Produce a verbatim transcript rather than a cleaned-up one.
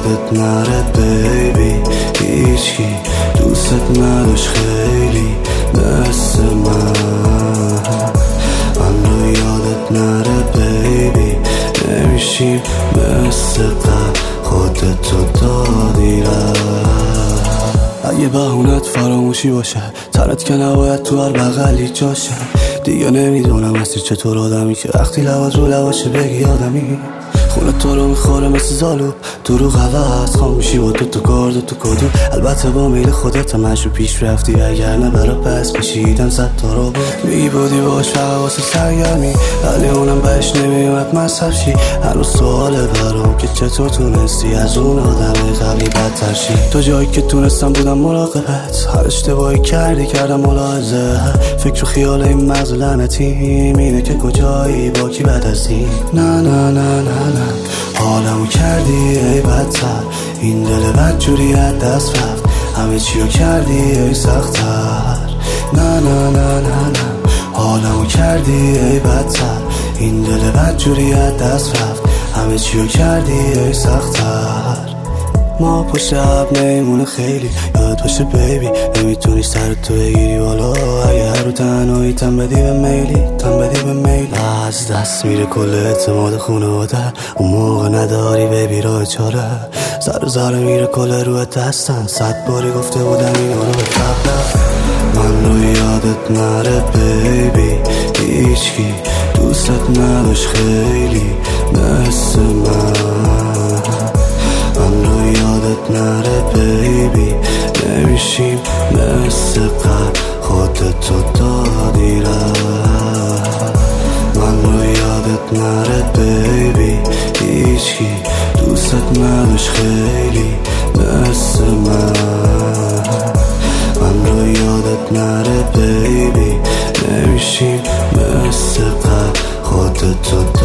یادت نره بیبی، هیچکی دوست نداشت خیلی مثل من. من رو یادت نره بیبی، نمیشیم مثل قبل، خودتو دادی رفت. اگه بهونت فراموشی باشه، تنت که نباید تو هر بغلی جاشه. دیگه نمیدونم هستی چطور آدمی که وقتی لبات رو لباشه بگی آدمی. خونه تو رو میخوره مثل زالو، دروغ عوض خاموشی با دو تا کار دو تا کدو. البته با میل خودت همش رو پیش رفتی، اگر نه برا پس کشیدن صد تا رو میگی بودی باش فقط واسه سرگرمی، ولی اونم بهش نمیومد مصرف شی. هنوز سواله برام که چطور تونستی از اون آدم قبلی بدتر شی. تو جایی که تونستم بودم مراقبت، هر اشتباهی کردی کردم ملاحظه. فکر و خیال این مغز لعنتی اینه که کجایی با کی بعد از این. نه نه نه نه نه حالمو کردی ای بدتر، این دل بد جوری از دست رفت، همه چیو کردی ای سخت‌تر. نه نه نه نه نه حالمو کردی ای بدتر، این دل بد جوری از دست رفت، همه چیو کردی ای سخت‌تر. ما پشت عب میمونه خیلی، یاد باشه بیبی نمیتونی سرتو بگیری بالا. اگه هر رو تنهایی تن بدی به میلی، تن بدی به میلی، از دست میره کل اعتماد خونواده. اون موقع نداری بیبی راه چاره، سر و زره میره کل روی دستن. صد باری گفته بودم اینو رو به قبله. من رو یادت نره بیبی، هیچکی دوستت نداشت خیلی مثل من. من رو یادت نره بیبی، نمیشیم مثل قبل، خودتو دادی رفت. من رو یادت نره بیبی، هیچکی دوستت نداشت خیلی مثل من. من رو یادت نره بیبی، نمیشیم مثل قبل، خودتو